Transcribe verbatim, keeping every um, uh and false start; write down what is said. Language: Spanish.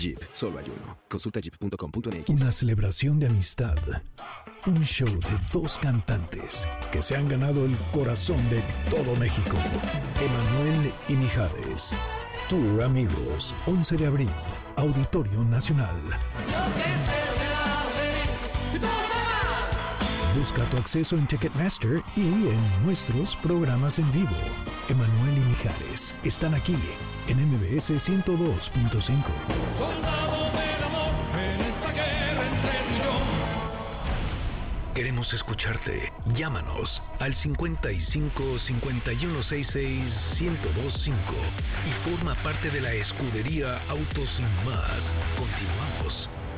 Jeep, solo hay uno. Consulta jeep punto com punto m x. Una celebración de amistad. Un show de dos cantantes que se han ganado el corazón de todo México. Emanuel y Mijares. Tour Amigos, once de abril, Auditorio Nacional. Busca tu acceso en Ticketmaster y en nuestros programas en vivo. Emanuel y Mijares están aquí en M B S ciento dos punto cinco. Soldado del amor en esta guerra entre tú y yo. Queremos escucharte. Llámanos al cincuenta y cinco, cincuenta y uno, sesenta y seis, ciento veinticinco y forma parte de la escudería Autos Sin Más. Continuamos.